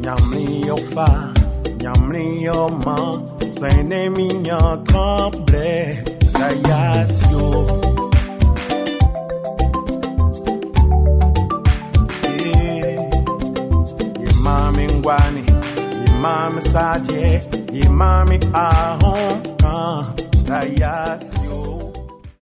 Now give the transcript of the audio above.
Nyamli yo fa, nyamli yo man, c'est ne mignon tremblé, la yasio. Mami ngwani, mami sadie, mami ahon kan, la yasio.